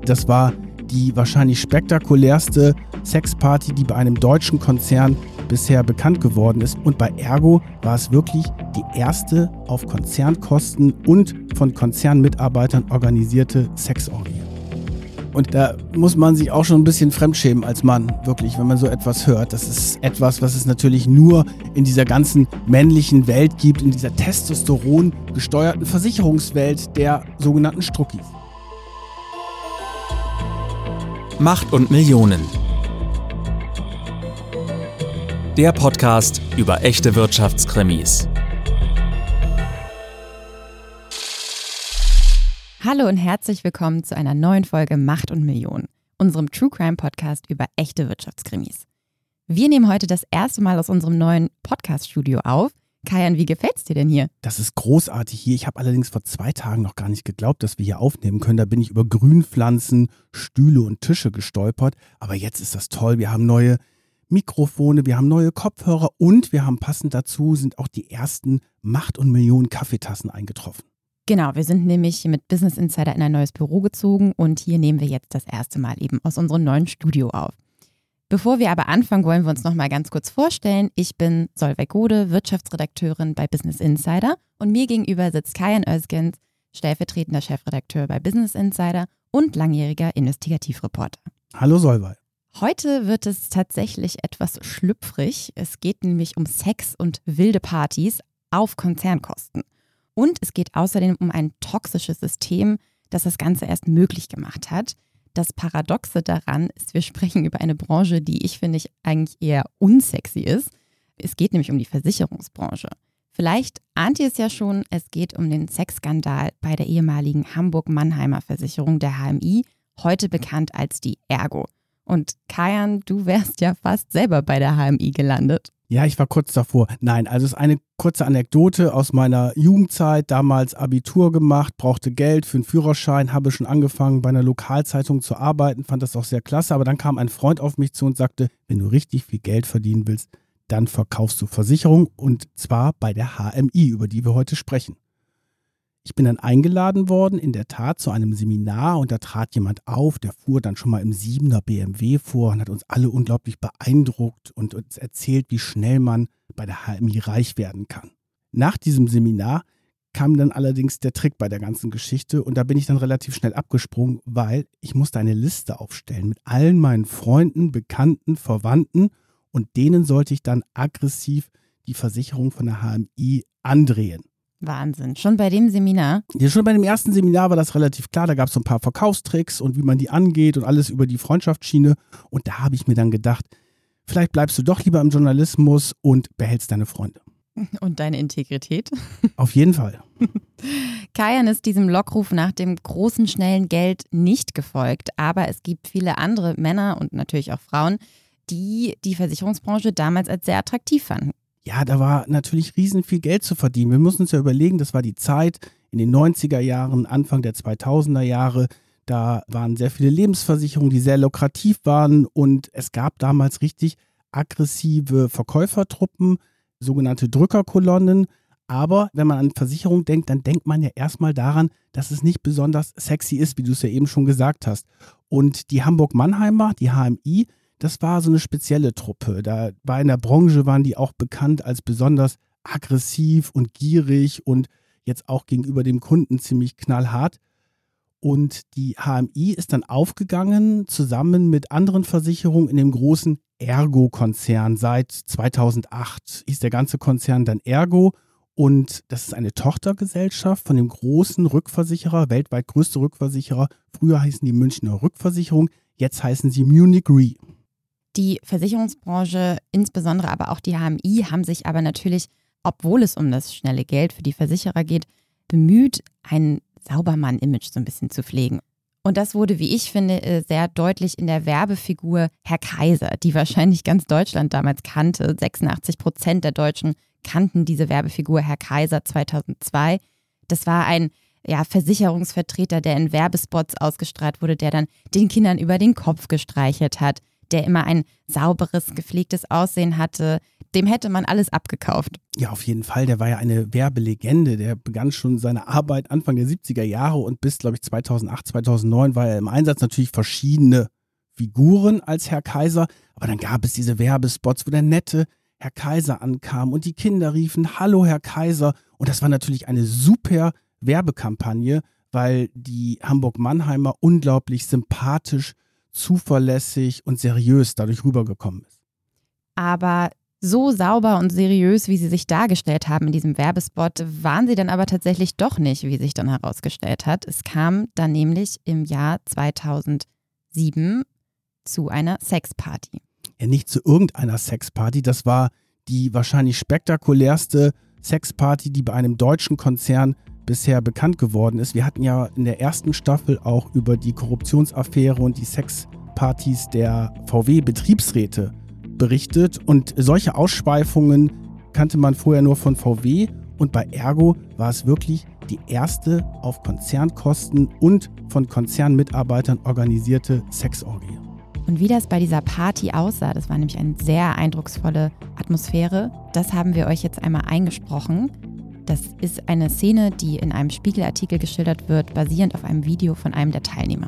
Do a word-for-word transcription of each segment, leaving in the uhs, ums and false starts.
Das war die wahrscheinlich spektakulärste Sexparty, die bei einem deutschen Konzern bisher bekannt geworden ist. Und bei Ergo war es wirklich die erste auf Konzernkosten und von Konzernmitarbeitern organisierte Sexorgie. Und da muss man sich auch schon ein bisschen fremdschämen als Mann, wirklich, wenn man so etwas hört. Das ist etwas, was es natürlich nur in dieser ganzen männlichen Welt gibt, in dieser Testosteron gesteuerten Versicherungswelt der sogenannten Struckis. Macht und Millionen. Der Podcast über echte Wirtschaftskrimis. Hallo und herzlich willkommen zu einer neuen Folge Macht und Millionen, unserem True Crime Podcast über echte Wirtschaftskrimis. Wir nehmen heute das erste Mal aus unserem neuen Podcast-Studio auf. Kajan, wie gefällt's dir denn hier? Das ist großartig hier. Ich habe allerdings vor zwei Tagen noch gar nicht geglaubt, dass wir hier aufnehmen können. Da bin ich über Grünpflanzen, Stühle und Tische gestolpert. Aber jetzt ist das toll. Wir haben neue Mikrofone, wir haben neue Kopfhörer und wir haben passend dazu sind auch die ersten Macht und Millionen Kaffeetassen eingetroffen. Genau, wir sind nämlich hier mit Business Insider in ein neues Büro gezogen und hier nehmen wir jetzt das erste Mal eben aus unserem neuen Studio auf. Bevor wir aber anfangen, wollen wir uns noch mal ganz kurz vorstellen. Ich bin Solveig Gode, Wirtschaftsredakteurin bei Business Insider und mir gegenüber sitzt Kajan Özgens, stellvertretender Chefredakteur bei Business Insider und langjähriger Investigativreporter. Hallo Solveig. Heute wird es tatsächlich etwas schlüpfrig. Es geht nämlich um Sex und wilde Partys auf Konzernkosten. Und es geht außerdem um ein toxisches System, das das Ganze erst möglich gemacht hat. Das Paradoxe daran ist, wir sprechen über eine Branche, die ich finde ich eigentlich eher unsexy ist. Es geht nämlich um die Versicherungsbranche. Vielleicht ahnt ihr es ja schon, es geht um den Sexskandal bei der ehemaligen Hamburg-Mannheimer Versicherung, der H M I, heute bekannt als die Ergo. Und Kajan, du wärst ja fast selber bei der H M I gelandet. Ja, ich war kurz davor. Nein, also es ist eine kurze Anekdote aus meiner Jugendzeit, damals Abitur gemacht, brauchte Geld für einen Führerschein, habe schon angefangen bei einer Lokalzeitung zu arbeiten, fand das auch sehr klasse, aber dann kam ein Freund auf mich zu und sagte, wenn du richtig viel Geld verdienen willst, dann verkaufst du Versicherung und zwar bei der H M I, über die wir heute sprechen. Ich bin dann eingeladen worden, in der Tat, zu einem Seminar und da trat jemand auf, der fuhr dann schon mal im siebener B M W vor und hat uns alle unglaublich beeindruckt und uns erzählt, wie schnell man bei der H M I reich werden kann. Nach diesem Seminar kam dann allerdings der Trick bei der ganzen Geschichte und da bin ich dann relativ schnell abgesprungen, weil ich musste eine Liste aufstellen mit allen meinen Freunden, Bekannten, Verwandten und denen sollte ich dann aggressiv die Versicherung von der H M I andrehen. Wahnsinn, schon bei dem Seminar? Ja, schon bei dem ersten Seminar war das relativ klar, da gab es so ein paar Verkaufstricks und wie man die angeht und alles über die Freundschaftsschiene und da habe ich mir dann gedacht, vielleicht bleibst du doch lieber im Journalismus und behältst deine Freunde. Und deine Integrität? Auf jeden Fall. Kajan ist diesem Lockruf nach dem großen, schnellen Geld nicht gefolgt, aber es gibt viele andere Männer und natürlich auch Frauen, die die Versicherungsbranche damals als sehr attraktiv fanden. Ja, da war natürlich riesen viel Geld zu verdienen. Wir müssen uns ja überlegen, das war die Zeit in den neunziger Jahren, Anfang der zweitausender Jahre. Da waren sehr viele Lebensversicherungen, die sehr lukrativ waren und es gab damals richtig aggressive Verkäufertruppen, sogenannte Drückerkolonnen. Aber wenn man an Versicherung denkt, dann denkt man ja erstmal daran, dass es nicht besonders sexy ist, wie du es ja eben schon gesagt hast. Und die Hamburg-Mannheimer, die H M I, das war so eine spezielle Truppe. Da war in der Branche, waren die auch bekannt als besonders aggressiv und gierig und jetzt auch gegenüber dem Kunden ziemlich knallhart. Und die H M I ist dann aufgegangen, zusammen mit anderen Versicherungen in dem großen Ergo-Konzern. Seit zweitausendacht hieß der ganze Konzern dann Ergo. Und das ist eine Tochtergesellschaft von dem großen Rückversicherer, weltweit größte Rückversicherer. Früher hießen die Münchner Rückversicherung, jetzt heißen sie Munich Re. Die Versicherungsbranche, insbesondere aber auch die H M I, haben sich aber natürlich, obwohl es um das schnelle Geld für die Versicherer geht, bemüht, ein Saubermann-Image so ein bisschen zu pflegen. Und das wurde, wie ich finde, sehr deutlich in der Werbefigur Herr Kaiser, die wahrscheinlich ganz Deutschland damals kannte. sechsundachtzig Prozent der Deutschen kannten diese Werbefigur Herr Kaiser zweitausendzwei. Das war ein ja, Versicherungsvertreter, der in Werbespots ausgestrahlt wurde, der dann den Kindern über den Kopf gestreichelt hat, der immer ein sauberes, gepflegtes Aussehen hatte, dem hätte man alles abgekauft. Ja, auf jeden Fall. Der war ja eine Werbelegende. Der begann schon seine Arbeit Anfang der siebziger Jahre und bis, glaube ich, zweitausendacht, zweitausendneun war er im Einsatz. Natürlich verschiedene Figuren als Herr Kaiser, aber dann gab es diese Werbespots, wo der nette Herr Kaiser ankam und die Kinder riefen, hallo Herr Kaiser. Und das war natürlich eine super Werbekampagne, weil die Hamburg-Mannheimer unglaublich sympathisch, zuverlässig und seriös dadurch rübergekommen ist. Aber so sauber und seriös, wie sie sich dargestellt haben in diesem Werbespot, waren sie dann aber tatsächlich doch nicht, wie sich dann herausgestellt hat. Es kam dann nämlich im Jahr zweitausendsieben zu einer Sexparty. Ja, nicht zu irgendeiner Sexparty, das war die wahrscheinlich spektakulärste Sexparty, die bei einem deutschen Konzern bisher bekannt geworden ist. Wir hatten ja in der ersten Staffel auch über die Korruptionsaffäre und die Sexpartys der V W-Betriebsräte berichtet und solche Ausschweifungen kannte man vorher nur von V W und bei Ergo war es wirklich die erste auf Konzernkosten und von Konzernmitarbeitern organisierte Sexorgie. Und wie das bei dieser Party aussah, das war nämlich eine sehr eindrucksvolle Atmosphäre, das haben wir euch jetzt einmal eingesprochen. Das ist eine Szene, die in einem Spiegelartikel geschildert wird, basierend auf einem Video von einem der Teilnehmer.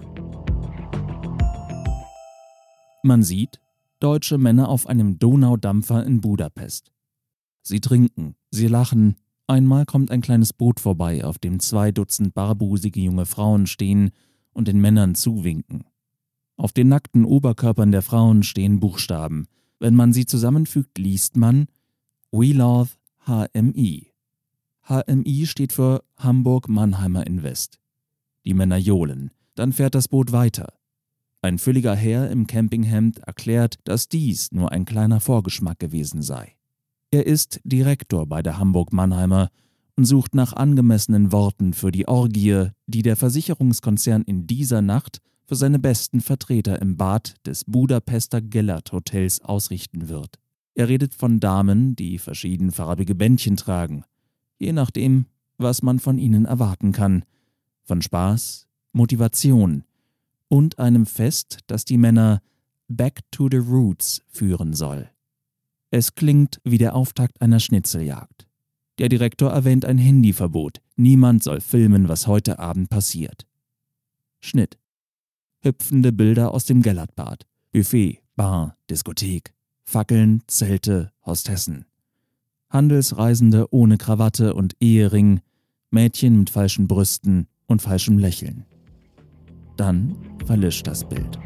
Man sieht deutsche Männer auf einem Donaudampfer in Budapest. Sie trinken, sie lachen. Einmal kommt ein kleines Boot vorbei, auf dem zwei Dutzend barbusige junge Frauen stehen und den Männern zuwinken. Auf den nackten Oberkörpern der Frauen stehen Buchstaben. Wenn man sie zusammenfügt, liest man We Love H M I. H M I steht für Hamburg-Mannheimer Invest. Die Männer johlen. Dann fährt das Boot weiter. Ein fülliger Herr im Campinghemd erklärt, dass dies nur ein kleiner Vorgeschmack gewesen sei. Er ist Direktor bei der Hamburg-Mannheimer und sucht nach angemessenen Worten für die Orgie, die der Versicherungskonzern in dieser Nacht für seine besten Vertreter im Bad des Budapester Gellert Hotels ausrichten wird. Er redet von Damen, die verschiedenfarbige Bändchen tragen, je nachdem, was man von ihnen erwarten kann, von Spaß, Motivation und einem Fest, das die Männer Back to the Roots führen soll. Es klingt wie der Auftakt einer Schnitzeljagd. Der Direktor erwähnt ein Handyverbot. Niemand soll filmen, was heute Abend passiert. Schnitt. Hüpfende Bilder aus dem Gellertbad. Buffet, Bar, Diskothek, Fackeln, Zelte, Hostessen. Handelsreisende ohne Krawatte und Ehering, Mädchen mit falschen Brüsten und falschem Lächeln. Dann verlischt das Bild.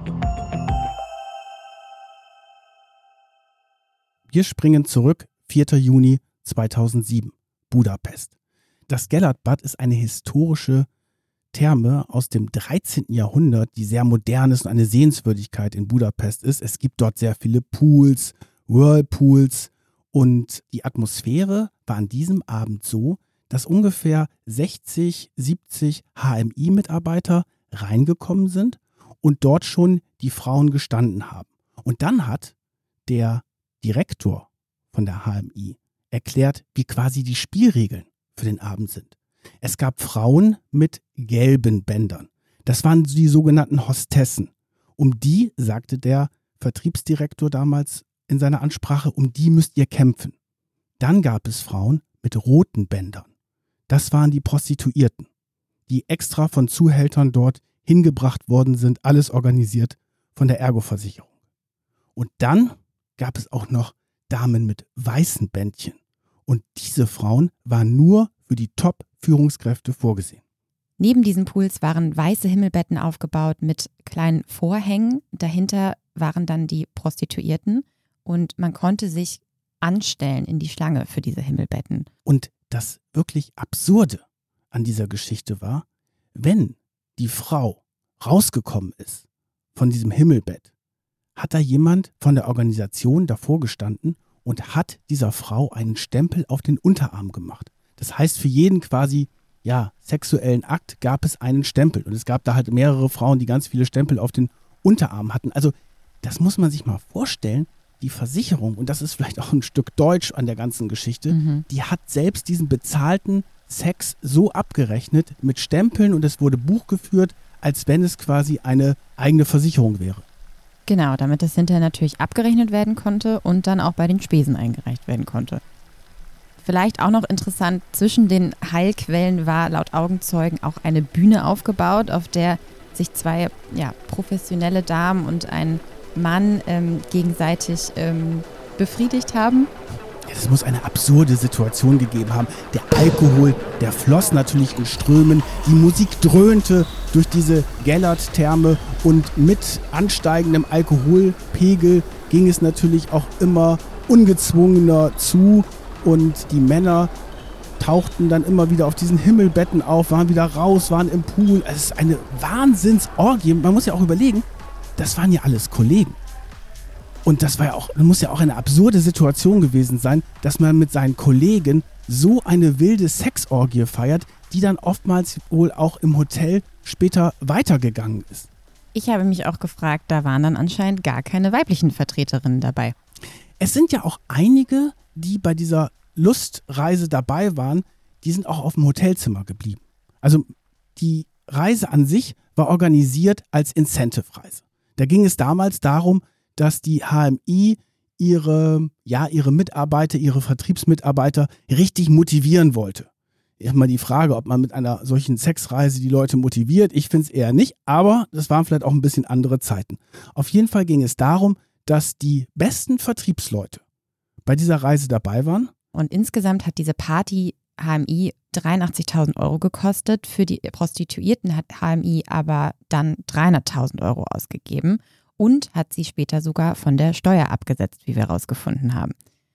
Wir springen zurück, vierter Juni zweitausendsieben, Budapest. Das Gellertbad ist eine historische Therme aus dem dreizehnten Jahrhundert, die sehr modern ist und eine Sehenswürdigkeit in Budapest ist. Es gibt dort sehr viele Pools, Whirlpools und die Atmosphäre war an diesem Abend so, dass ungefähr sechzig, siebzig H M I-Mitarbeiter reingekommen sind und dort schon die Frauen gestanden haben. Und dann hat der Direktor von der H M I erklärt, wie quasi die Spielregeln für den Abend sind. Es gab Frauen mit gelben Bändern. Das waren die sogenannten Hostessen. Um die, sagte der Vertriebsdirektor damals in seiner Ansprache, um die müsst ihr kämpfen. Dann gab es Frauen mit roten Bändern. Das waren die Prostituierten, die extra von Zuhältern dort hingebracht worden sind, alles organisiert von der Ergo-Versicherung. Und dann gab es auch noch Damen mit weißen Bändchen. Und diese Frauen waren nur für die Top-Führungskräfte vorgesehen. Neben diesen Pools waren weiße Himmelbetten aufgebaut mit kleinen Vorhängen. Dahinter waren dann die Prostituierten und man konnte sich anstellen in die Schlange für diese Himmelbetten. Und das wirklich Absurde an dieser Geschichte war, wenn die Frau rausgekommen ist von diesem Himmelbett, hat da jemand von der Organisation davor gestanden und hat dieser Frau einen Stempel auf den Unterarm gemacht. Das heißt, für jeden quasi, ja, sexuellen Akt gab es einen Stempel. Und es gab da halt mehrere Frauen, die ganz viele Stempel auf den Unterarm hatten. Also das muss man sich mal vorstellen. Die Versicherung, und das ist vielleicht auch ein Stück Deutsch an der ganzen Geschichte, mhm. die hat selbst diesen bezahlten Sex so abgerechnet mit Stempeln und es wurde Buch geführt, als wenn es quasi eine eigene Versicherung wäre. Genau, damit das hinterher natürlich abgerechnet werden konnte und dann auch bei den Spesen eingereicht werden konnte. Vielleicht auch noch interessant, zwischen den Heilquellen war laut Augenzeugen auch eine Bühne aufgebaut, auf der sich zwei ja, professionelle Damen und ein Mann ähm, gegenseitig ähm, befriedigt haben. Es muss eine absurde Situation gegeben haben. Der Alkohol, der floss natürlich in Strömen, die Musik dröhnte durch diese Gellert-Therme und mit ansteigendem Alkoholpegel ging es natürlich auch immer ungezwungener zu und die Männer tauchten dann immer wieder auf diesen Himmelbetten auf, waren wieder raus, waren im Pool. Es ist eine Wahnsinnsorgie. Man muss ja auch überlegen, das waren ja alles Kollegen. Und das war ja auch, das muss ja auch eine absurde Situation gewesen sein, dass man mit seinen Kollegen so eine wilde Sexorgie feiert, die dann oftmals wohl auch im Hotel später weitergegangen ist. Ich habe mich auch gefragt, da waren dann anscheinend gar keine weiblichen Vertreterinnen dabei. Es sind ja auch einige, die bei dieser Lustreise dabei waren, die sind auch auf dem Hotelzimmer geblieben. Also die Reise an sich war organisiert als Incentive-Reise. Da ging es damals darum, dass die H M I ihre, ja, ihre Mitarbeiter, ihre Vertriebsmitarbeiter richtig motivieren wollte. Erstmal die Frage, ob man mit einer solchen Sexreise die Leute motiviert. Ich finde es eher nicht, aber das waren vielleicht auch ein bisschen andere Zeiten. Auf jeden Fall ging es darum, dass die besten Vertriebsleute bei dieser Reise dabei waren. Und insgesamt hat diese Party H M I dreiundachtzigtausend Euro gekostet. Für die Prostituierten hat H M I aber dann dreihunderttausend Euro ausgegeben. Und hat sie später sogar von der Steuer abgesetzt, wie wir herausgefunden haben.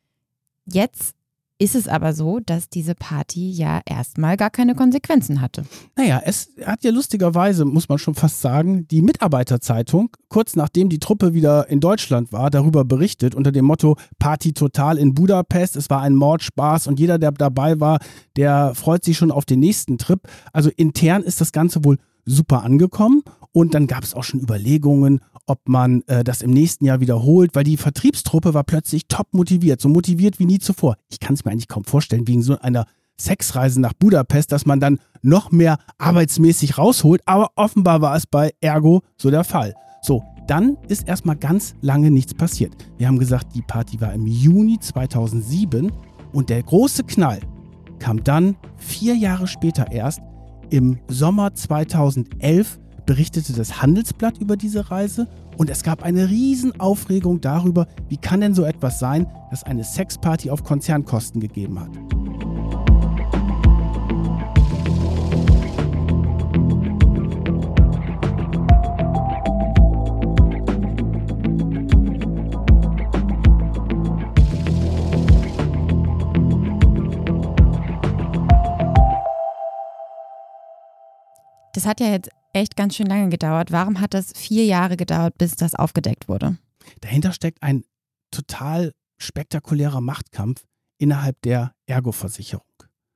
Jetzt ist es aber so, dass diese Party ja erstmal gar keine Konsequenzen hatte. Naja, es hat ja lustigerweise, muss man schon fast sagen, die Mitarbeiterzeitung, kurz nachdem die Truppe wieder in Deutschland war, darüber berichtet unter dem Motto Party total in Budapest. Es war ein Mordspaß und jeder, der dabei war, der freut sich schon auf den nächsten Trip. Also intern ist das Ganze wohl super angekommen und dann gab es auch schon Überlegungen, ob man äh, das im nächsten Jahr wiederholt, weil die Vertriebstruppe war plötzlich top motiviert, so motiviert wie nie zuvor. Ich kann es mir eigentlich kaum vorstellen, wegen so einer Sexreise nach Budapest, dass man dann noch mehr arbeitsmäßig rausholt, aber offenbar war es bei Ergo so der Fall. So, dann ist erstmal ganz lange nichts passiert. Wir haben gesagt, die Party war im Juni zweitausendsieben und der große Knall kam dann vier Jahre später erst. Im Sommer zweitausendelf berichtete das Handelsblatt über diese Reise und es gab eine riesen Aufregung darüber, wie kann denn so etwas sein, dass eine Sexparty auf Konzernkosten gegeben hat. Das hat ja jetzt echt ganz schön lange gedauert. Warum hat das vier Jahre gedauert, bis das aufgedeckt wurde? Dahinter steckt ein total spektakulärer Machtkampf innerhalb der Ergo-Versicherung.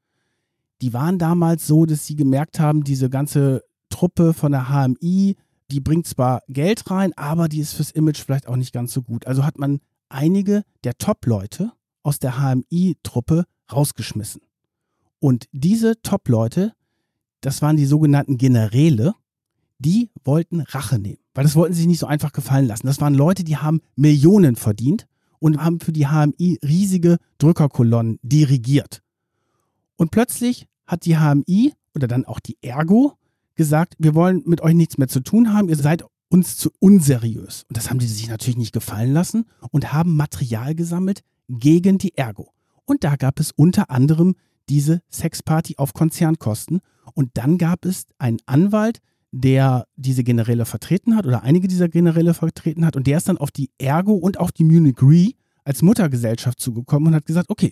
Die waren damals so, dass sie gemerkt haben, diese ganze Truppe von der H M I, die bringt zwar Geld rein, aber die ist fürs Image vielleicht auch nicht ganz so gut. Also hat man einige der Top-Leute aus der H M I-Truppe rausgeschmissen. Und diese Top-Leute, das waren die sogenannten Generäle, die wollten Rache nehmen, weil das wollten sie sich nicht so einfach gefallen lassen. Das waren Leute, die haben Millionen verdient und haben für die H M I riesige Drückerkolonnen dirigiert. Und plötzlich hat die H M I oder dann auch die Ergo gesagt, wir wollen mit euch nichts mehr zu tun haben, ihr seid uns zu unseriös. Und das haben die sich natürlich nicht gefallen lassen und haben Material gesammelt gegen die Ergo. Und da gab es unter anderem diese Sexparty auf Konzernkosten. Und dann gab es einen Anwalt, der diese Generäle vertreten hat oder einige dieser Generäle vertreten hat. Und der ist dann auf die Ergo und auf die Munich Re als Muttergesellschaft zugekommen und hat gesagt, okay,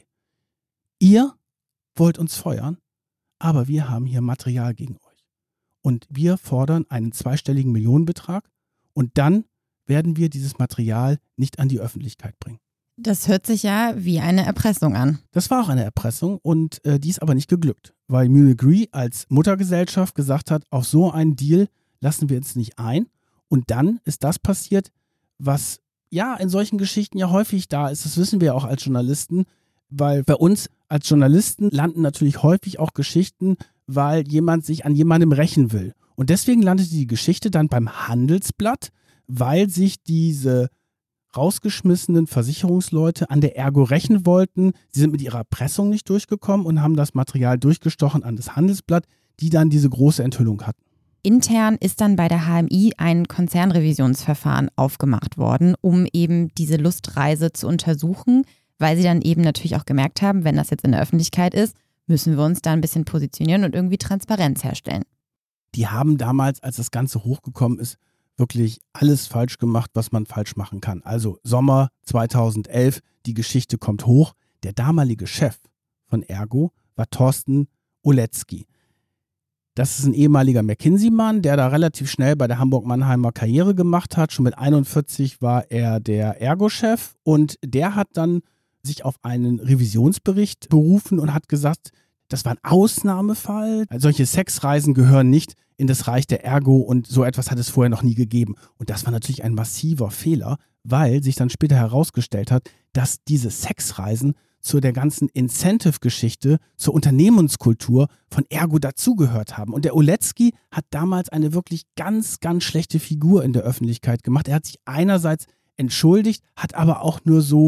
ihr wollt uns feuern, aber wir haben hier Material gegen euch. Und wir fordern einen zweistelligen Millionenbetrag und dann werden wir dieses Material nicht an die Öffentlichkeit bringen. Das hört sich ja wie eine Erpressung an. Das war auch eine Erpressung und äh, die ist aber nicht geglückt, weil Munich Re als Muttergesellschaft gesagt hat, auf so einen Deal lassen wir uns nicht ein. Und dann ist das passiert, was ja in solchen Geschichten ja häufig da ist. Das wissen wir ja auch als Journalisten, weil bei uns als Journalisten landen natürlich häufig auch Geschichten, weil jemand sich an jemandem rächen will. Und deswegen landete die Geschichte dann beim Handelsblatt, weil sich diese rausgeschmissenen Versicherungsleute an der Ergo rächen wollten. Sie sind mit ihrer Erpressung nicht durchgekommen und haben das Material durchgestochen an das Handelsblatt, die dann diese große Enthüllung hatten. Intern ist dann bei der H M I ein Konzernrevisionsverfahren aufgemacht worden, um eben diese Lustreise zu untersuchen, weil sie dann eben natürlich auch gemerkt haben, wenn das jetzt in der Öffentlichkeit ist, müssen wir uns da ein bisschen positionieren und irgendwie Transparenz herstellen. Die haben damals, als das Ganze hochgekommen ist, wirklich alles falsch gemacht, was man falsch machen kann. Also Sommer zweitausendelf, die Geschichte kommt hoch. Der damalige Chef von Ergo war Thorsten Oletzky. Das ist ein ehemaliger McKinsey-Mann, der da relativ schnell bei der Hamburg-Mannheimer Karriere gemacht hat. Schon mit einundvierzig war er der Ergo-Chef und der hat dann sich auf einen Revisionsbericht berufen und hat gesagt, das war ein Ausnahmefall. Solche Sexreisen gehören nicht in das Reich der Ergo und so etwas hat es vorher noch nie gegeben. Und das war natürlich ein massiver Fehler, weil sich dann später herausgestellt hat, dass diese Sexreisen zu der ganzen Incentive-Geschichte, zur Unternehmenskultur von Ergo dazugehört haben. Und der Oletzky hat damals eine wirklich ganz, ganz schlechte Figur in der Öffentlichkeit gemacht. Er hat sich einerseits entschuldigt, hat aber auch nur so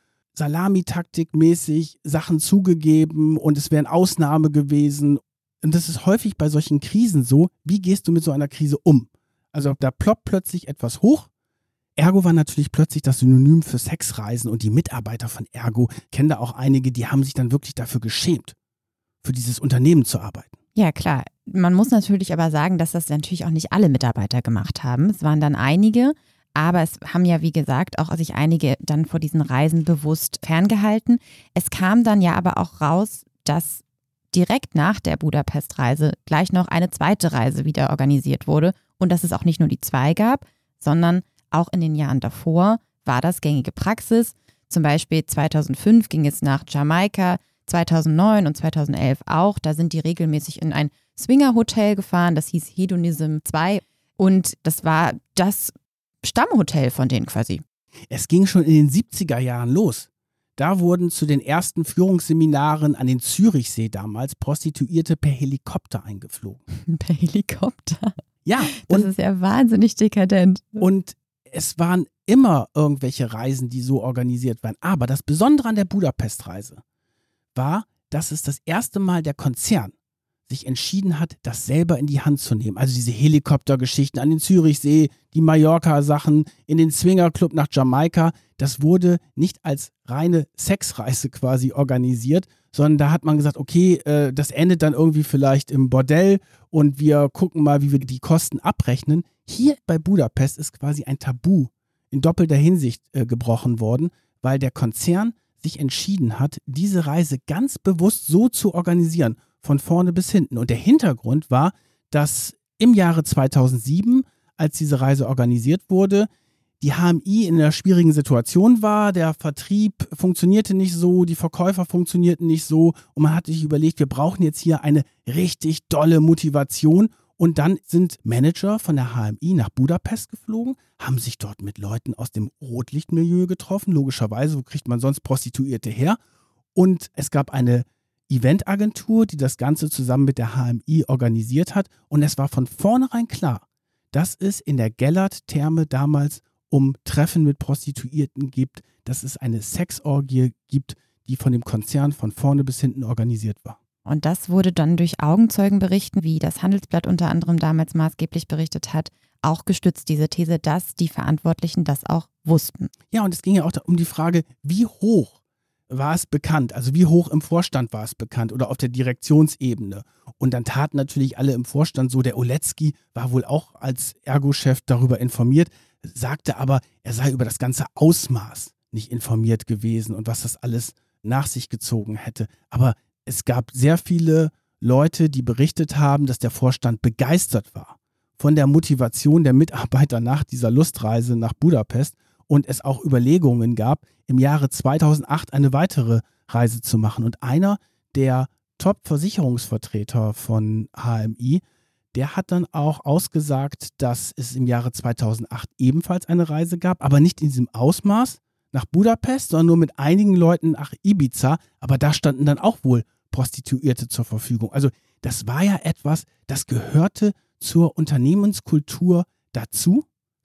Salamitaktik-mäßig Sachen zugegeben und es wäre eine Ausnahme gewesen. Und das ist häufig bei solchen Krisen so, wie gehst du mit so einer Krise um? Also da ploppt plötzlich etwas hoch. Ergo war natürlich plötzlich das Synonym für Sexreisen und die Mitarbeiter von Ergo, kennen da auch einige, die haben sich dann wirklich dafür geschämt, für dieses Unternehmen zu arbeiten. Ja, klar. Man muss natürlich aber sagen, dass das natürlich auch nicht alle Mitarbeiter gemacht haben. Es waren dann einige, aber es haben ja, wie gesagt, auch sich einige dann vor diesen Reisen bewusst ferngehalten. Es kam dann ja aber auch raus, dass direkt nach der Budapest-Reise gleich noch eine zweite Reise wieder organisiert wurde und dass es auch nicht nur die zwei gab, sondern auch in den Jahren davor war das gängige Praxis. Zum Beispiel zweitausendfünf ging es nach Jamaika, zweitausendneun und zweitausendelf auch. Da sind die regelmäßig in ein Swinger-Hotel gefahren, das hieß Hedonism zwei und das war das Stammhotel von denen quasi. Es ging schon in den siebziger Jahren los. Da wurden zu den ersten Führungsseminaren an den Zürichsee damals Prostituierte per Helikopter eingeflogen. Per Helikopter? Ja. Und, das ist ja wahnsinnig dekadent. Und es waren immer irgendwelche Reisen, die so organisiert waren. Aber das Besondere an der Budapest-Reise war, dass es das erste Mal der Konzern sich entschieden hat, das selber in die Hand zu nehmen. Also diese Helikoptergeschichten an den Zürichsee, die Mallorca-Sachen, in den Swingerclub nach Jamaika, das wurde nicht als reine Sexreise quasi organisiert, sondern da hat man gesagt, okay, äh, das endet dann irgendwie vielleicht im Bordell und wir gucken mal, wie wir die Kosten abrechnen. Hier bei Budapest ist quasi ein Tabu in doppelter Hinsicht äh, gebrochen worden, weil der Konzern sich entschieden hat, diese Reise ganz bewusst so zu organisieren, von vorne bis hinten. Und der Hintergrund war, dass im Jahre zweitausendsieben, als diese Reise organisiert wurde, die H M I in einer schwierigen Situation war, der Vertrieb funktionierte nicht so, die Verkäufer funktionierten nicht so und man hat sich überlegt, wir brauchen jetzt hier eine richtig dolle Motivation und dann sind Manager von der H M I nach Budapest geflogen, haben sich dort mit Leuten aus dem Rotlichtmilieu getroffen, logischerweise, wo kriegt man sonst Prostituierte her? Und es gab eine Eventagentur, die das Ganze zusammen mit der H M I organisiert hat und es war von vornherein klar, dass es in der Gellert-Therme damals um Treffen mit Prostituierten gibt, dass es eine Sexorgie gibt, die von dem Konzern von vorne bis hinten organisiert war. Und das wurde dann durch Augenzeugenberichten, wie das Handelsblatt unter anderem damals maßgeblich berichtet hat, auch gestützt, diese These, dass die Verantwortlichen das auch wussten. Ja, und es ging ja auch um die Frage, wie hoch war es bekannt, also wie hoch im Vorstand war es bekannt oder auf der Direktionsebene. Und dann taten natürlich alle im Vorstand so, der Oletzky war wohl auch als Ergo-Chef darüber informiert, sagte aber, er sei über das ganze Ausmaß nicht informiert gewesen und was das alles nach sich gezogen hätte. Aber es gab sehr viele Leute, die berichtet haben, dass der Vorstand begeistert war von der Motivation der Mitarbeiter nach dieser Lustreise nach Budapest und es auch Überlegungen gab, im Jahre zweitausendacht eine weitere Reise zu machen. Und einer der Top-Versicherungsvertreter von H M I, der hat dann auch ausgesagt, dass es im Jahre zweitausendacht ebenfalls eine Reise gab, aber nicht in diesem Ausmaß nach Budapest, sondern nur mit einigen Leuten nach Ibiza. Aber da standen dann auch wohl Prostituierte zur Verfügung. Also das war ja etwas, das gehörte zur Unternehmenskultur dazu.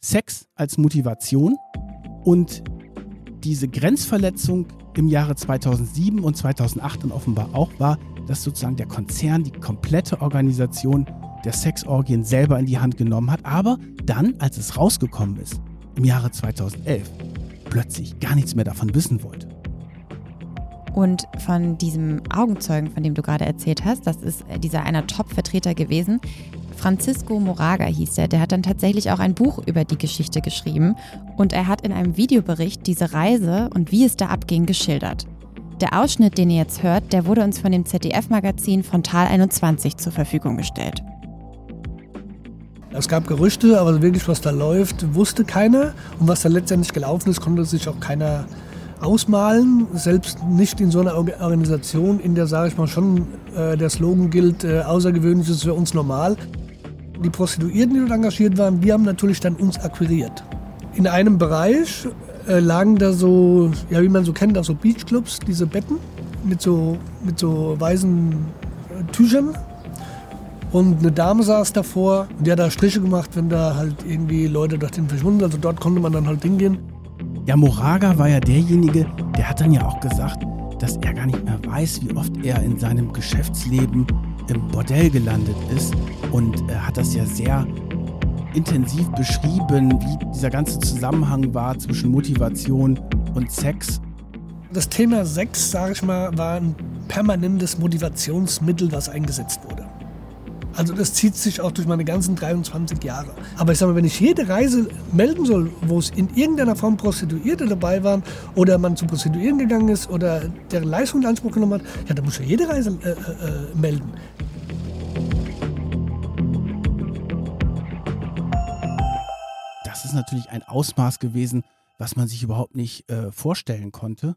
Sex als Motivation und diese Grenzverletzung im Jahre zweitausendsieben und zweitausendacht dann offenbar auch war, dass sozusagen der Konzern die komplette Organisation der Sexorgien selber in die Hand genommen hat, aber dann, als es rausgekommen ist, im Jahre zweitausendelf, plötzlich gar nichts mehr davon wissen wollte. Und von diesem Augenzeugen, von dem du gerade erzählt hast, das ist dieser einer Top-Vertreter gewesen, Francisco Moraga hieß er, der hat dann tatsächlich auch ein Buch über die Geschichte geschrieben und er hat in einem Videobericht diese Reise und wie es da abging geschildert. Der Ausschnitt, den ihr jetzt hört, der wurde uns von dem Z D F-Magazin Frontal einundzwanzig zur Verfügung gestellt. Es gab Gerüchte, aber wirklich, was da läuft, wusste keiner. Und was da letztendlich gelaufen ist, konnte sich auch keiner ausmalen. Selbst nicht in so einer Organisation, in der, sage ich mal, schon äh, der Slogan gilt, äh, außergewöhnlich ist für uns normal. Die Prostituierten, die dort engagiert waren, die haben natürlich dann uns akquiriert. In einem Bereich äh, lagen da so, ja, wie man so kennt, auch so Beachclubs, diese Betten mit so, mit so weißen äh, Tüchern. Und eine Dame saß davor und die hat da Striche gemacht, wenn da halt irgendwie Leute dorthin verschwunden sind. Also dort konnte man dann halt hingehen. Ja, Moraga war ja derjenige, der hat dann ja auch gesagt, dass er gar nicht mehr weiß, wie oft er in seinem Geschäftsleben im Bordell gelandet ist. Und er hat das ja sehr intensiv beschrieben, wie dieser ganze Zusammenhang war zwischen Motivation und Sex. Das Thema Sex, sage ich mal, war ein permanentes Motivationsmittel, was eingesetzt wurde. Also das zieht sich auch durch meine ganzen dreiundzwanzig Jahre. Aber ich sage mal, wenn ich jede Reise melden soll, wo es in irgendeiner Form Prostituierte dabei waren oder man zu Prostituierten gegangen ist oder deren Leistung in Anspruch genommen hat, ja, dann muss ich jede Reise äh, äh, melden. Das ist natürlich ein Ausmaß gewesen, was man sich überhaupt nicht äh, vorstellen konnte.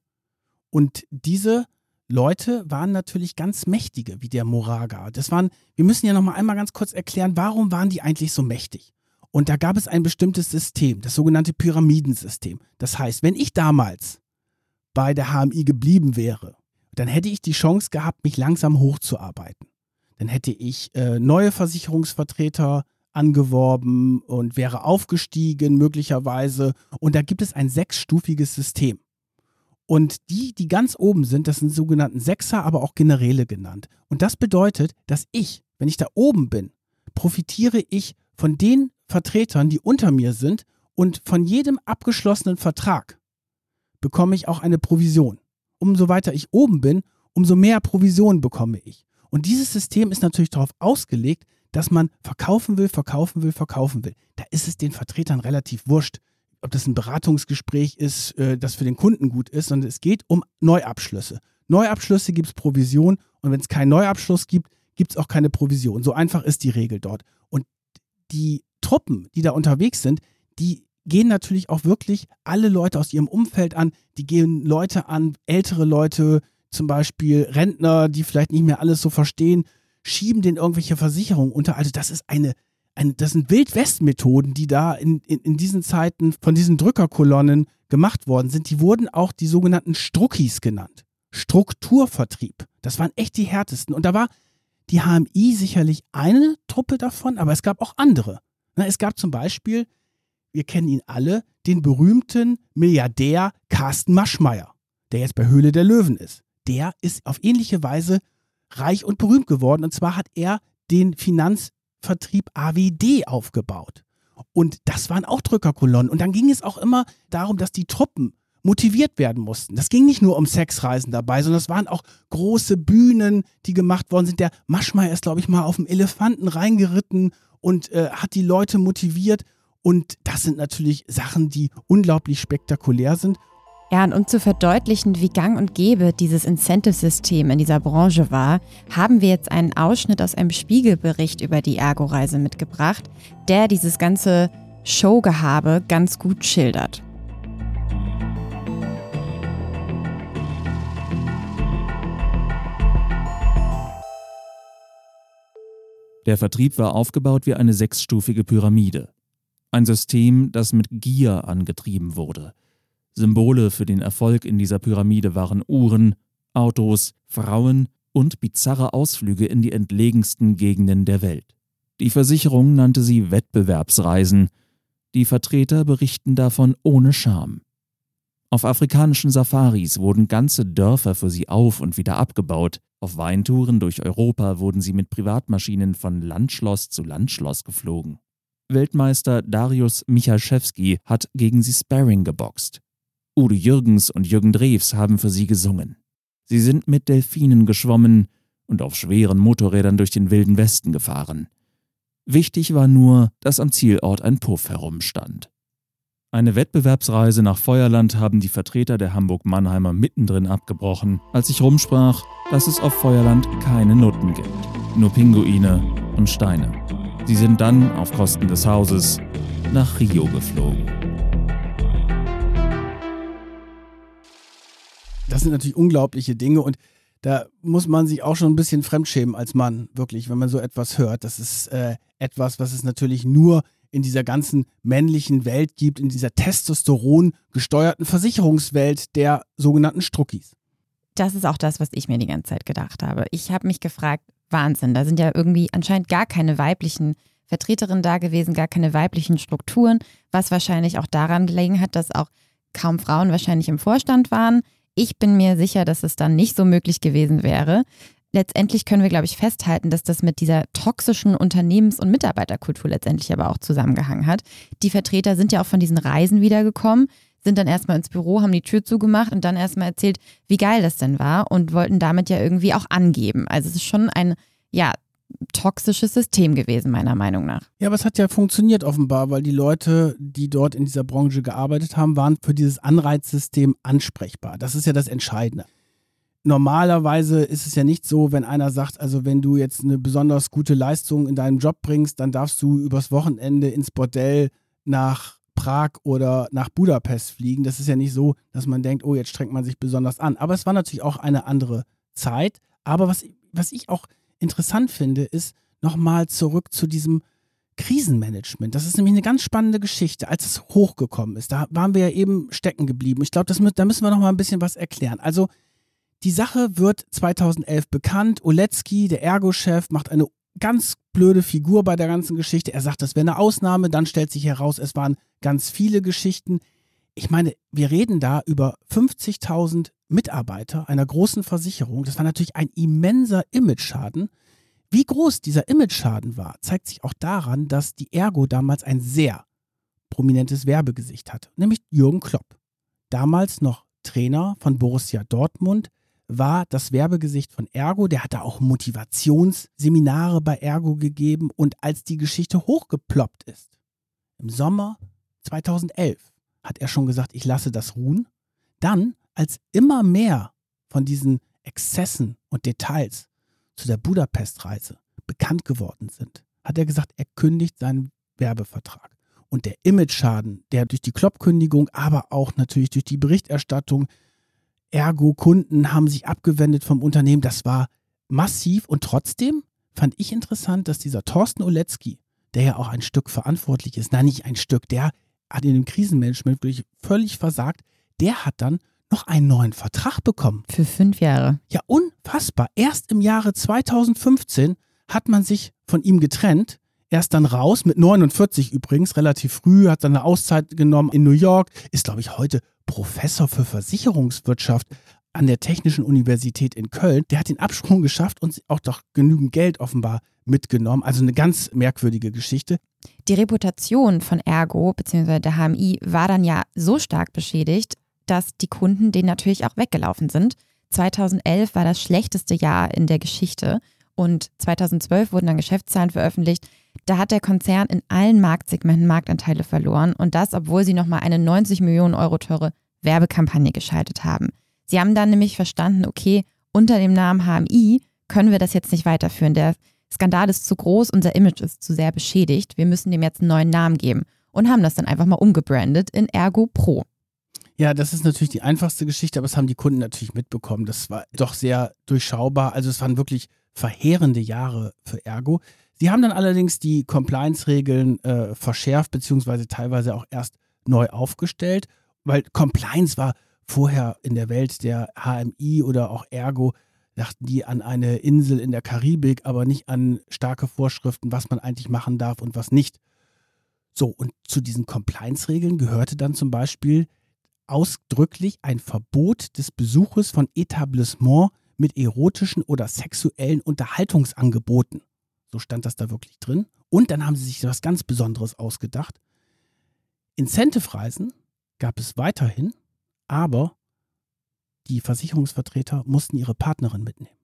Und diese Leute waren natürlich ganz mächtige, wie der Moraga. Das waren, wir müssen ja noch mal einmal ganz kurz erklären, warum waren die eigentlich so mächtig? Und da gab es ein bestimmtes System, das sogenannte Pyramidensystem. Das heißt, wenn ich damals bei der H M I geblieben wäre, dann hätte ich die Chance gehabt, mich langsam hochzuarbeiten. Dann hätte ich äh, neue Versicherungsvertreter angeworben und wäre aufgestiegen möglicherweise. Und da gibt es ein sechsstufiges System. Und die, die ganz oben sind, das sind sogenannten Sechser, aber auch Generäle genannt. Und das bedeutet, dass ich, wenn ich da oben bin, profitiere ich von den Vertretern, die unter mir sind und von jedem abgeschlossenen Vertrag bekomme ich auch eine Provision. Umso weiter ich oben bin, umso mehr Provision bekomme ich. Und dieses System ist natürlich darauf ausgelegt, dass man verkaufen will, verkaufen will, verkaufen will. Da ist es den Vertretern relativ wurscht, ob das ein Beratungsgespräch ist, das für den Kunden gut ist, sondern es geht um Neuabschlüsse. Neuabschlüsse gibt es Provision und wenn es keinen Neuabschluss gibt, gibt es auch keine Provision. So einfach ist die Regel dort. Und die Truppen, die da unterwegs sind, die gehen natürlich auch wirklich alle Leute aus ihrem Umfeld an. Die gehen Leute an, ältere Leute, zum Beispiel Rentner, die vielleicht nicht mehr alles so verstehen, schieben denen irgendwelche Versicherungen unter. Also das ist eine Ein, das sind Wild-West-Methoden, die da in, in, in diesen Zeiten von diesen Drückerkolonnen gemacht worden sind. Die wurden auch die sogenannten Struckis genannt. Strukturvertrieb. Das waren echt die härtesten. Und da war die H M I sicherlich eine Truppe davon, aber es gab auch andere. Na, es gab zum Beispiel, wir kennen ihn alle, den berühmten Milliardär Carsten Maschmeyer, der jetzt bei Höhle der Löwen ist. Der ist auf ähnliche Weise reich und berühmt geworden. Und zwar hat er den Finanz Vertrieb A W D aufgebaut. Und das waren auch Drückerkolonnen. Und dann ging es auch immer darum, dass die Truppen motiviert werden mussten. Das ging nicht nur um Sexreisen dabei, sondern es waren auch große Bühnen, die gemacht worden sind. Der Maschmeyer ist, glaube ich, mal auf dem Elefanten reingeritten und äh, hat die Leute motiviert. Und das sind natürlich Sachen, die unglaublich spektakulär sind. Ja, und um zu verdeutlichen, wie gang und gäbe dieses Incentive-System in dieser Branche war, haben wir jetzt einen Ausschnitt aus einem Spiegelbericht über die Ergo-Reise mitgebracht, der dieses ganze Showgehabe ganz gut schildert. Der Vertrieb war aufgebaut wie eine sechsstufige Pyramide. Ein System, das mit Gier angetrieben wurde. Symbole für den Erfolg in dieser Pyramide waren Uhren, Autos, Frauen und bizarre Ausflüge in die entlegensten Gegenden der Welt. Die Versicherung nannte sie Wettbewerbsreisen. Die Vertreter berichten davon ohne Scham. Auf afrikanischen Safaris wurden ganze Dörfer für sie auf- und wieder abgebaut. Auf Weintouren durch Europa wurden sie mit Privatmaschinen von Landschloss zu Landschloss geflogen. Weltmeister Dariusz Michalczewski hat gegen sie Sparring geboxt. Udo Jürgens und Jürgen Drews haben für sie gesungen. Sie sind mit Delfinen geschwommen und auf schweren Motorrädern durch den wilden Westen gefahren. Wichtig war nur, dass am Zielort ein Puff herumstand. Eine Wettbewerbsreise nach Feuerland haben die Vertreter der Hamburg-Mannheimer mittendrin abgebrochen, als sich rumsprach, dass es auf Feuerland keine Nutten gibt, nur Pinguine und Steine. Sie sind dann, auf Kosten des Hauses, nach Rio geflogen. Das sind natürlich unglaubliche Dinge und da muss man sich auch schon ein bisschen fremdschämen als Mann, wirklich, wenn man so etwas hört. Das ist äh, etwas, was es natürlich nur in dieser ganzen männlichen Welt gibt, in dieser Testosteron gesteuerten Versicherungswelt der sogenannten Struckis. Das ist auch das, was ich mir die ganze Zeit gedacht habe. Ich habe mich gefragt, Wahnsinn, da sind ja irgendwie anscheinend gar keine weiblichen Vertreterinnen da gewesen, gar keine weiblichen Strukturen, was wahrscheinlich auch daran gelegen hat, dass auch kaum Frauen wahrscheinlich im Vorstand waren. Ich bin mir sicher, dass es dann nicht so möglich gewesen wäre. Letztendlich können wir, glaube ich, festhalten, dass das mit dieser toxischen Unternehmens- und Mitarbeiterkultur letztendlich aber auch zusammengehangen hat. Die Vertreter sind ja auch von diesen Reisen wiedergekommen, sind dann erstmal ins Büro, haben die Tür zugemacht und dann erstmal erzählt, wie geil das denn war und wollten damit ja irgendwie auch angeben. Also es ist schon ein, ja, toxisches System gewesen, meiner Meinung nach. Ja, aber es hat ja funktioniert offenbar, weil die Leute, die dort in dieser Branche gearbeitet haben, waren für dieses Anreizsystem ansprechbar. Das ist ja das Entscheidende. Normalerweise ist es ja nicht so, wenn einer sagt, also wenn du jetzt eine besonders gute Leistung in deinem Job bringst, dann darfst du übers Wochenende ins Bordell nach Prag oder nach Budapest fliegen. Das ist ja nicht so, dass man denkt, oh, jetzt strengt man sich besonders an. Aber es war natürlich auch eine andere Zeit. Aber was, was ich auch interessant finde, ist nochmal zurück zu diesem Krisenmanagement. Das ist nämlich eine ganz spannende Geschichte, als es hochgekommen ist. Da waren wir ja eben stecken geblieben. Ich glaube, da müssen wir nochmal ein bisschen was erklären. Also die Sache wird zweitausendelf bekannt. Oletzky, der Ergo-Chef, macht eine ganz blöde Figur bei der ganzen Geschichte. Er sagt, das wäre eine Ausnahme. Dann stellt sich heraus, es waren ganz viele Geschichten. Ich meine, wir reden da über fünfzigtausend Mitarbeiter einer großen Versicherung. Das war natürlich ein immenser Imageschaden. Wie groß dieser Imageschaden war, zeigt sich auch daran, dass die Ergo damals ein sehr prominentes Werbegesicht hatte, nämlich Jürgen Klopp. Damals noch Trainer von Borussia Dortmund, war das Werbegesicht von Ergo. Der hatte auch Motivationsseminare bei Ergo gegeben und als die Geschichte hochgeploppt ist, im Sommer zweitausendelf, hat er schon gesagt, ich lasse das ruhen. Dann, als immer mehr von diesen Exzessen und Details zu der Budapest-Reise bekannt geworden sind, hat er gesagt, er kündigt seinen Werbevertrag. Und der Imageschaden, der durch die Klopp-Kündigung, aber auch natürlich durch die Berichterstattung, Ergo-Kunden haben sich abgewendet vom Unternehmen, das war massiv. Und trotzdem fand ich interessant, dass dieser Thorsten Oletzky, der ja auch ein Stück verantwortlich ist, nein, nicht ein Stück, der hat in dem Krisenmanagement wirklich völlig versagt, der hat dann noch einen neuen Vertrag bekommen. Für fünf Jahre. Ja, unfassbar. Erst im Jahre zweitausendfünfzehn hat man sich von ihm getrennt. Er ist dann raus, mit neunundvierzig übrigens, relativ früh, hat dann eine Auszeit genommen in New York, ist, glaube ich, heute Professor für Versicherungswirtschaft an der Technischen Universität in Köln. Der hat den Absprung geschafft und auch doch genügend Geld offenbar mitgenommen. Also eine ganz merkwürdige Geschichte. Die Reputation von Ergo bzw. der H M I war dann ja so stark beschädigt, dass die Kunden denen natürlich auch weggelaufen sind. zweitausendelf war das schlechteste Jahr in der Geschichte und zweitausendzwölf wurden dann Geschäftszahlen veröffentlicht. Da hat der Konzern in allen Marktsegmenten Marktanteile verloren und das, obwohl sie nochmal eine neunzig Millionen Euro teure Werbekampagne geschaltet haben. Sie haben dann nämlich verstanden, okay, unter dem Namen H M I können wir das jetzt nicht weiterführen. Der Skandal ist zu groß, unser Image ist zu sehr beschädigt. Wir müssen dem jetzt einen neuen Namen geben und haben das dann einfach mal umgebrandet in Ergo Pro. Ja, das ist natürlich die einfachste Geschichte, aber das haben die Kunden natürlich mitbekommen. Das war doch sehr durchschaubar. Also es waren wirklich verheerende Jahre für Ergo. Sie haben dann allerdings die Compliance-Regeln äh, verschärft, beziehungsweise teilweise auch erst neu aufgestellt, weil Compliance war vorher in der Welt der H M I oder auch Ergo, dachten die an eine Insel in der Karibik, aber nicht an starke Vorschriften, was man eigentlich machen darf und was nicht. So, und zu diesen Compliance-Regeln gehörte dann zum Beispiel ausdrücklich ein Verbot des Besuches von Etablissements mit erotischen oder sexuellen Unterhaltungsangeboten. So stand das da wirklich drin. Und dann haben sie sich was ganz Besonderes ausgedacht. Incentive-Reisen gab es weiterhin, aber die Versicherungsvertreter mussten ihre Partnerin mitnehmen.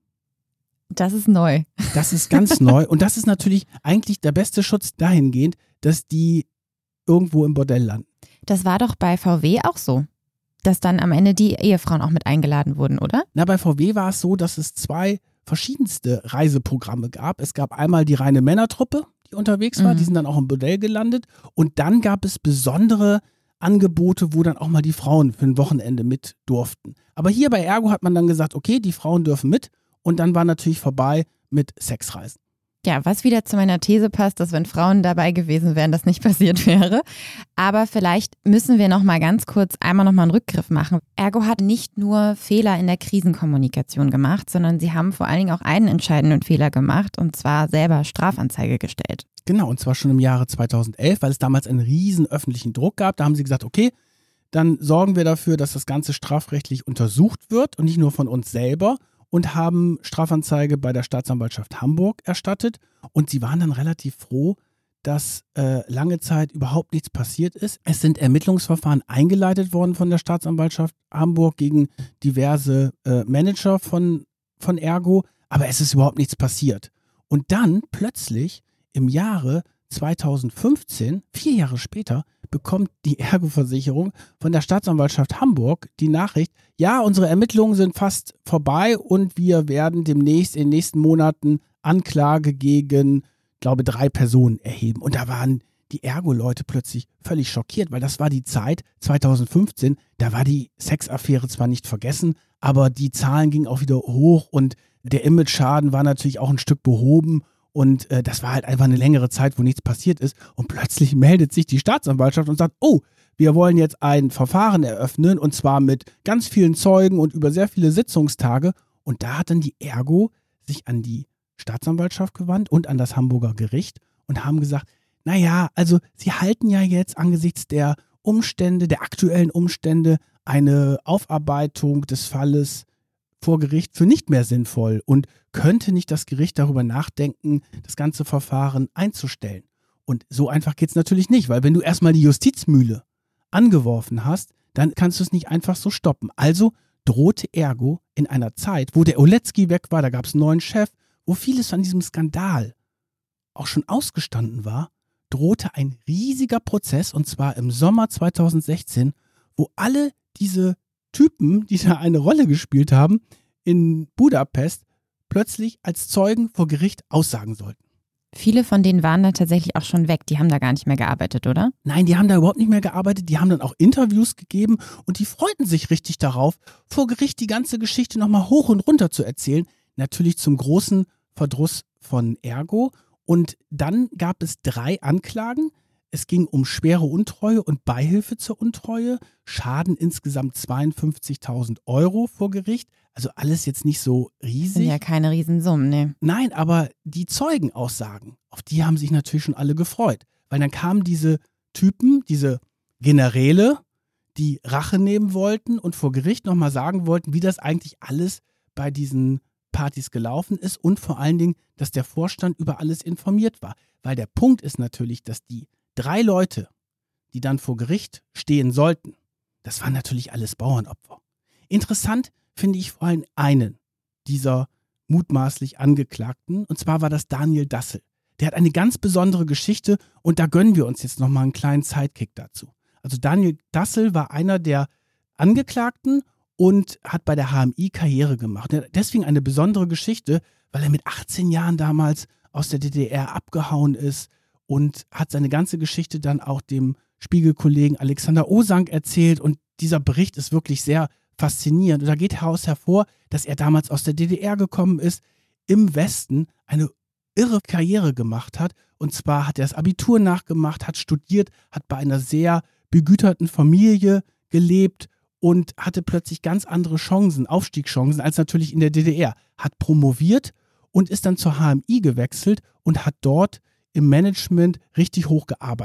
Das ist neu. Das ist ganz neu. Und das ist natürlich eigentlich der beste Schutz dahingehend, dass die irgendwo im Bordell landen. Das war doch bei V W auch so, dass dann am Ende die Ehefrauen auch mit eingeladen wurden, oder? Na, bei V W war es so, dass es zwei verschiedenste Reiseprogramme gab. Es gab einmal die reine Männertruppe, die unterwegs war, mhm. die sind dann auch im Bordell gelandet. Und dann gab es besondere Angebote, wo dann auch mal die Frauen für ein Wochenende mit durften. Aber hier bei Ergo hat man dann gesagt, okay, die Frauen dürfen mit. Und dann war natürlich vorbei mit Sexreisen. Ja, was wieder zu meiner These passt, dass wenn Frauen dabei gewesen wären, das nicht passiert wäre. Aber vielleicht müssen wir noch mal ganz kurz einmal noch mal einen Rückgriff machen. Ergo hat nicht nur Fehler in der Krisenkommunikation gemacht, sondern sie haben vor allen Dingen auch einen entscheidenden Fehler gemacht, und zwar selber Strafanzeige gestellt. Genau, und zwar schon im Jahre zweitausendelf, weil es damals einen riesen öffentlichen Druck gab. Da haben sie gesagt, okay, dann sorgen wir dafür, dass das Ganze strafrechtlich untersucht wird und nicht nur von uns selber, und haben Strafanzeige bei der Staatsanwaltschaft Hamburg erstattet. Und sie waren dann relativ froh, dass äh, lange Zeit überhaupt nichts passiert ist. Es sind Ermittlungsverfahren eingeleitet worden von der Staatsanwaltschaft Hamburg gegen diverse äh, Manager von, von Ergo, aber es ist überhaupt nichts passiert. Und dann plötzlich im Jahre zweitausendfünfzehn, vier Jahre später, bekommt die Ergo-Versicherung von der Staatsanwaltschaft Hamburg die Nachricht, ja, unsere Ermittlungen sind fast vorbei und wir werden demnächst in den nächsten Monaten Anklage gegen, glaube drei Personen erheben. Und da waren die Ergo-Leute plötzlich völlig schockiert, weil das war die Zeit, zweitausendfünfzehn, da war die Sexaffäre zwar nicht vergessen, aber die Zahlen gingen auch wieder hoch und der Image-Schaden war natürlich auch ein Stück behoben. Und äh, das war halt einfach eine längere Zeit, wo nichts passiert ist. Und plötzlich meldet sich die Staatsanwaltschaft und sagt, oh, wir wollen jetzt ein Verfahren eröffnen, und zwar mit ganz vielen Zeugen und über sehr viele Sitzungstage. Und da hat dann die Ergo sich an die Staatsanwaltschaft gewandt und an das Hamburger Gericht und haben gesagt, naja, also sie halten ja jetzt angesichts der Umstände, der aktuellen Umstände, eine Aufarbeitung des Falles vor Gericht für nicht mehr sinnvoll, und könnte nicht das Gericht darüber nachdenken, das ganze Verfahren einzustellen. Und so einfach geht es natürlich nicht, weil wenn du erstmal die Justizmühle angeworfen hast, dann kannst du es nicht einfach so stoppen. Also drohte Ergo in einer Zeit, wo der Oletzky weg war, da gab es einen neuen Chef, wo vieles von diesem Skandal auch schon ausgestanden war, drohte ein riesiger Prozess, und zwar im Sommer zweitausendsechzehn, wo alle diese Typen, die da eine Rolle gespielt haben, in Budapest plötzlich als Zeugen vor Gericht aussagen sollten. Viele von denen waren da tatsächlich auch schon weg. Die haben da gar nicht mehr gearbeitet, oder? Nein, die haben da überhaupt nicht mehr gearbeitet. Die haben dann auch Interviews gegeben und die freuten sich richtig darauf, vor Gericht die ganze Geschichte nochmal hoch und runter zu erzählen. Natürlich zum großen Verdruss von Ergo. Und dann gab es drei Anklagen. Es ging um schwere Untreue und Beihilfe zur Untreue. Schaden insgesamt zweiundfünfzigtausend Euro vor Gericht. Also alles jetzt nicht so riesig. Sind ja keine Riesensummen, ne? Nein, aber die Zeugenaussagen, auf die haben sich natürlich schon alle gefreut. Weil dann kamen diese Typen, diese Generäle, die Rache nehmen wollten und vor Gericht nochmal sagen wollten, wie das eigentlich alles bei diesen Partys gelaufen ist und vor allen Dingen, dass der Vorstand über alles informiert war. Weil der Punkt ist natürlich, dass die drei Leute, die dann vor Gericht stehen sollten, das waren natürlich alles Bauernopfer. Interessant finde ich vor allem einen dieser mutmaßlich Angeklagten, und zwar war das Daniel Dassel. Der hat eine ganz besondere Geschichte, und da gönnen wir uns jetzt nochmal einen kleinen Sidekick dazu. Also Daniel Dassel war einer der Angeklagten und hat bei der H M I Karriere gemacht. Deswegen eine besondere Geschichte, weil er mit achtzehn Jahren damals aus der D D R abgehauen ist und hat seine ganze Geschichte dann auch dem Spiegelkollegen Alexander Osank erzählt, und dieser Bericht ist wirklich sehr faszinierend. Und da geht heraus hervor, dass er damals aus der D D R gekommen ist, im Westen eine irre Karriere gemacht hat, und zwar hat er das Abitur nachgemacht, hat studiert, hat bei einer sehr begüterten Familie gelebt und hatte plötzlich ganz andere Chancen, Aufstiegschancen als natürlich in der D D R, hat promoviert und ist dann zur H M I gewechselt und hat dort im Management richtig hochgearbeitet.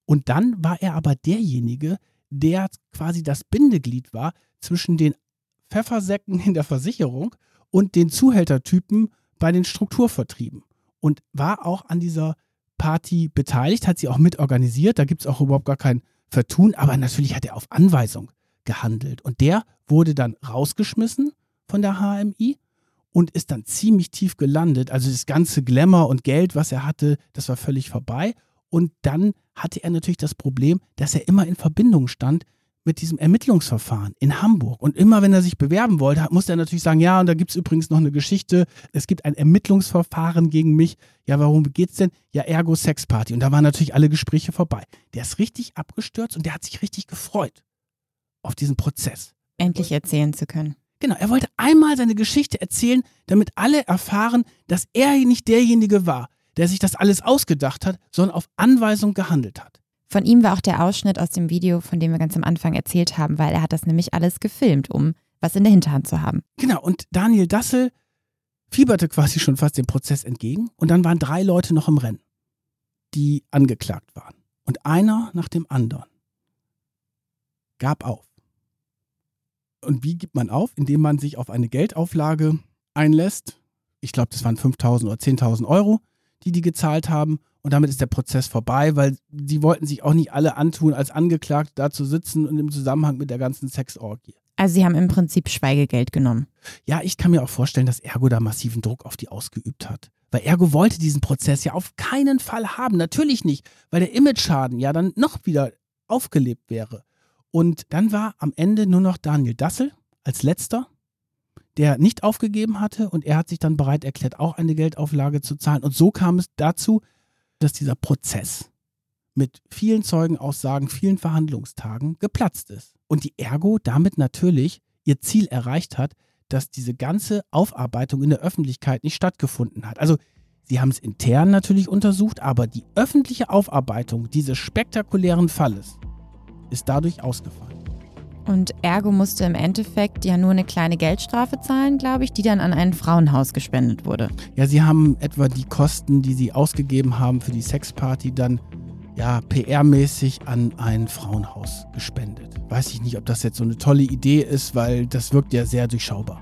Und dann war er aber derjenige, der quasi das Bindeglied war zwischen den Pfeffersäcken in der Versicherung und den Zuhältertypen bei den Strukturvertrieben. Und war auch an dieser Party beteiligt, hat sie auch mitorganisiert. Da gibt es auch überhaupt gar kein Vertun, aber natürlich hat er auf Anweisung gehandelt. Und der wurde dann rausgeschmissen von der H M I und ist dann ziemlich tief gelandet. Also das ganze Glamour und Geld, was er hatte, das war völlig vorbei. Und dann hatte er natürlich das Problem, dass er immer in Verbindung stand mit diesem Ermittlungsverfahren in Hamburg. Und immer, wenn er sich bewerben wollte, musste er natürlich sagen, ja, und da gibt es übrigens noch eine Geschichte, es gibt ein Ermittlungsverfahren gegen mich. Ja, warum geht's denn? Ja, ergo Sexparty. Und da waren natürlich alle Gespräche vorbei. Der ist richtig abgestürzt und der hat sich richtig gefreut auf diesen Prozess. Endlich erzählen zu können. Genau, er wollte einmal seine Geschichte erzählen, damit alle erfahren, dass er nicht derjenige war, der sich das alles ausgedacht hat, sondern auf Anweisung gehandelt hat. Von ihm war auch der Ausschnitt aus dem Video, von dem wir ganz am Anfang erzählt haben, weil er hat das nämlich alles gefilmt, um was in der Hinterhand zu haben. Genau, und Daniel Dassel fieberte quasi schon fast dem Prozess entgegen und dann waren drei Leute noch im Rennen, die angeklagt waren. Und einer nach dem anderen gab auf. Und wie gibt man auf? Indem man sich auf eine Geldauflage einlässt. Ich glaube, das waren fünftausend oder zehntausend Euro, die die gezahlt haben. Und damit ist der Prozess vorbei, weil sie wollten sich auch nicht alle antun, als Angeklagte da zu sitzen und im Zusammenhang mit der ganzen Sexorgie. Also sie haben im Prinzip Schweigegeld genommen. Ja, ich kann mir auch vorstellen, dass Ergo da massiven Druck auf die ausgeübt hat. Weil Ergo wollte diesen Prozess ja auf keinen Fall haben. Natürlich nicht, weil der Imageschaden ja dann noch wieder aufgelebt wäre. Und dann war am Ende nur noch Daniel Dassel als letzter, der nicht aufgegeben hatte. Und er hat sich dann bereit erklärt, auch eine Geldauflage zu zahlen. Und so kam es dazu, dass dieser Prozess mit vielen Zeugenaussagen, vielen Verhandlungstagen geplatzt ist. Und die Ergo damit natürlich ihr Ziel erreicht hat, dass diese ganze Aufarbeitung in der Öffentlichkeit nicht stattgefunden hat. Also sie haben es intern natürlich untersucht, aber die öffentliche Aufarbeitung dieses spektakulären Falles ist dadurch ausgefallen. Und Ergo musste im Endeffekt ja nur eine kleine Geldstrafe zahlen, glaube ich, die dann an ein Frauenhaus gespendet wurde. Ja, sie haben etwa die Kosten, die sie ausgegeben haben für die Sexparty, dann ja P R-mäßig an ein Frauenhaus gespendet. Weiß ich nicht, ob das jetzt so eine tolle Idee ist, weil das wirkt ja sehr durchschaubar.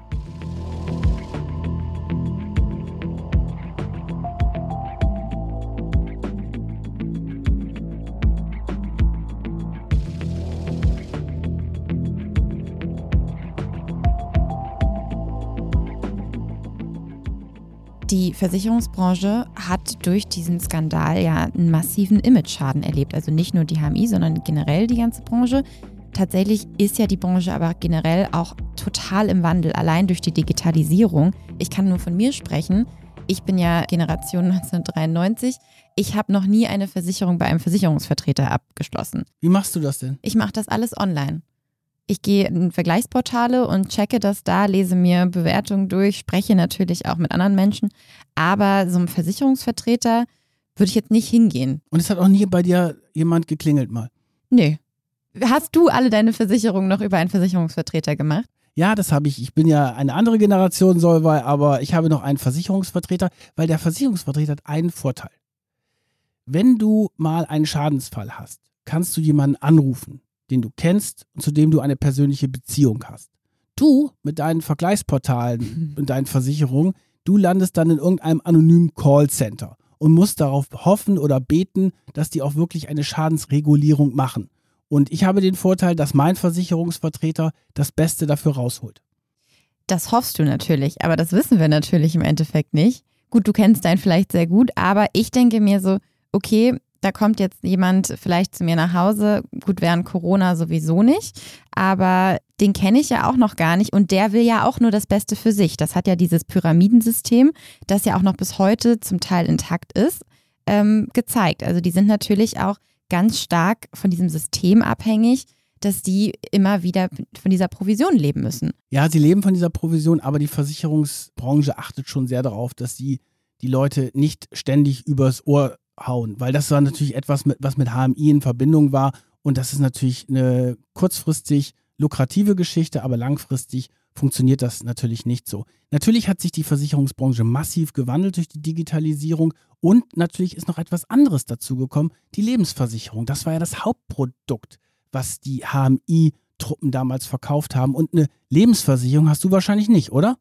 Die Versicherungsbranche hat durch diesen Skandal ja einen massiven Imageschaden erlebt. Also nicht nur die H M I, sondern generell die ganze Branche. Tatsächlich ist ja die Branche aber generell auch total im Wandel, allein durch die Digitalisierung. Ich kann nur von mir sprechen. Ich bin ja Generation neunzehnhundertdreiundneunzig. Ich habe noch nie eine Versicherung bei einem Versicherungsvertreter abgeschlossen. Wie machst du das denn? Ich mache das alles online. Ich gehe in Vergleichsportale und checke das da, lese mir Bewertungen durch, spreche natürlich auch mit anderen Menschen. Aber so ein Versicherungsvertreter würde ich jetzt nicht hingehen. Und es hat auch nie bei dir jemand geklingelt mal? Nee. Hast du alle deine Versicherungen noch über einen Versicherungsvertreter gemacht? Ja, das habe ich. Ich bin ja eine andere Generation, Solveig, aber ich habe noch einen Versicherungsvertreter, weil der Versicherungsvertreter hat einen Vorteil. Wenn du mal einen Schadensfall hast, kannst du jemanden anrufen, den du kennst und zu dem du eine persönliche Beziehung hast. Du mit deinen Vergleichsportalen und deinen Versicherungen, du landest dann in irgendeinem anonymen Callcenter und musst darauf hoffen oder beten, dass die auch wirklich eine Schadensregulierung machen. Und ich habe den Vorteil, dass mein Versicherungsvertreter das Beste dafür rausholt. Das hoffst du natürlich, aber das wissen wir natürlich im Endeffekt nicht. Gut, du kennst deinen vielleicht sehr gut, aber ich denke mir so, okay, da kommt jetzt jemand vielleicht zu mir nach Hause, gut, während Corona sowieso nicht, aber den kenne ich ja auch noch gar nicht und der will ja auch nur das Beste für sich. Das hat ja dieses Pyramidensystem, das ja auch noch bis heute zum Teil intakt ist, ähm, gezeigt. Also die sind natürlich auch ganz stark von diesem System abhängig, dass die immer wieder von dieser Provision leben müssen. Ja, sie leben von dieser Provision, aber die Versicherungsbranche achtet schon sehr darauf, dass sie die Leute nicht ständig übers Ohr hauen, weil das war natürlich etwas, mit, was mit H M I in Verbindung war und das ist natürlich eine kurzfristig lukrative Geschichte, aber langfristig funktioniert das natürlich nicht so. Natürlich hat sich die Versicherungsbranche massiv gewandelt durch die Digitalisierung und natürlich ist noch etwas anderes dazugekommen, die Lebensversicherung. Das war ja das Hauptprodukt, was die H M I-Truppen damals verkauft haben. Und eine Lebensversicherung hast du wahrscheinlich nicht, oder?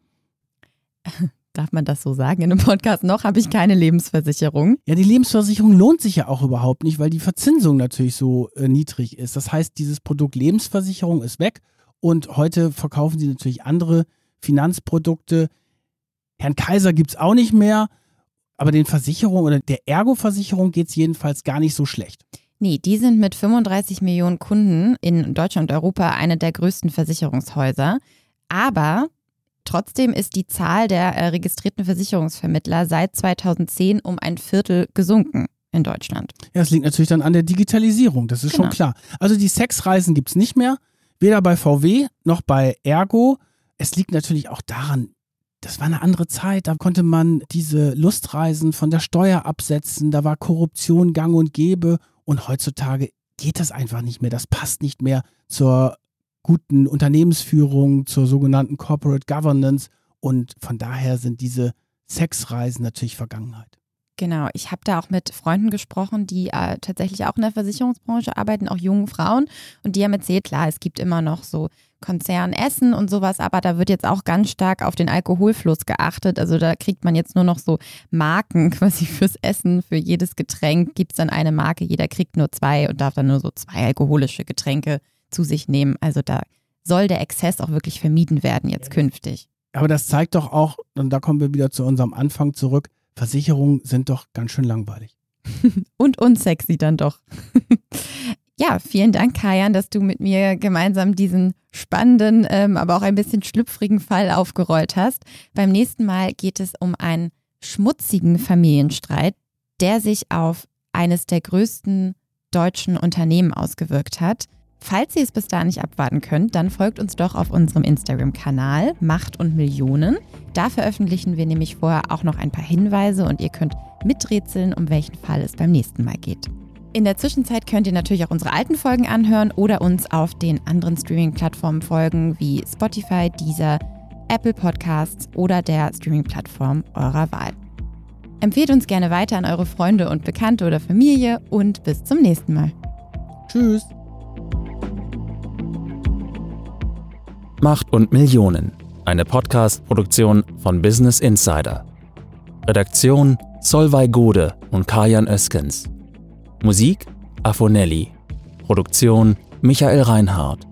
Darf man das so sagen in einem Podcast? Noch habe ich keine Lebensversicherung. Ja, die Lebensversicherung lohnt sich ja auch überhaupt nicht, weil die Verzinsung natürlich so äh, niedrig ist. Das heißt, dieses Produkt Lebensversicherung ist weg und heute verkaufen sie natürlich andere Finanzprodukte. Herrn Kaiser gibt es auch nicht mehr, aber den Versicherungen oder der Ergo-Versicherung geht es jedenfalls gar nicht so schlecht. Nee, die sind mit fünfunddreißig Millionen Kunden in Deutschland und Europa eine der größten Versicherungshäuser. Aber trotzdem ist die Zahl der äh, registrierten Versicherungsvermittler seit zweitausendzehn um ein Viertel gesunken in Deutschland. Ja, das liegt natürlich dann an der Digitalisierung, das ist Genau. schon klar. Also die Sexreisen gibt es nicht mehr, weder bei V W noch bei Ergo. Es liegt natürlich auch daran, das war eine andere Zeit, da konnte man diese Lustreisen von der Steuer absetzen, da war Korruption gang und gäbe und heutzutage geht das einfach nicht mehr, das passt nicht mehr zur guten Unternehmensführung, zur sogenannten Corporate Governance und von daher sind diese Sexreisen natürlich Vergangenheit. Genau, ich habe da auch mit Freunden gesprochen, die äh, tatsächlich auch in der Versicherungsbranche arbeiten, auch jungen Frauen und die haben erzählt, klar, es gibt immer noch so Konzernessen und sowas, aber da wird jetzt auch ganz stark auf den Alkoholfluss geachtet, also da kriegt man jetzt nur noch so Marken quasi fürs Essen, für jedes Getränk gibt es dann eine Marke, jeder kriegt nur zwei und darf dann nur so zwei alkoholische Getränke zu sich nehmen. Also da soll der Exzess auch wirklich vermieden werden jetzt künftig. Aber das zeigt doch auch, und da kommen wir wieder zu unserem Anfang zurück, Versicherungen sind doch ganz schön langweilig. Und unsexy dann doch. Ja, vielen Dank, Kajan, dass du mit mir gemeinsam diesen spannenden, ähm, aber auch ein bisschen schlüpfrigen Fall aufgerollt hast. Beim nächsten Mal geht es um einen schmutzigen Familienstreit, der sich auf eines der größten deutschen Unternehmen ausgewirkt hat. Falls ihr es bis dahin nicht abwarten könnt, dann folgt uns doch auf unserem Instagram-Kanal Macht und Millionen. Da veröffentlichen wir nämlich vorher auch noch ein paar Hinweise und ihr könnt miträtseln, um welchen Fall es beim nächsten Mal geht. In der Zwischenzeit könnt ihr natürlich auch unsere alten Folgen anhören oder uns auf den anderen Streaming-Plattformen folgen wie Spotify, Deezer, Apple Podcasts oder der Streaming-Plattform eurer Wahl. Empfehlt uns gerne weiter an eure Freunde und Bekannte oder Familie und bis zum nächsten Mal. Tschüss. Macht und Millionen, eine Podcast-Produktion von Business Insider. Redaktion Solveig Gode und Kajan Öskens. Musik Afonelli. Produktion Michael Reinhardt.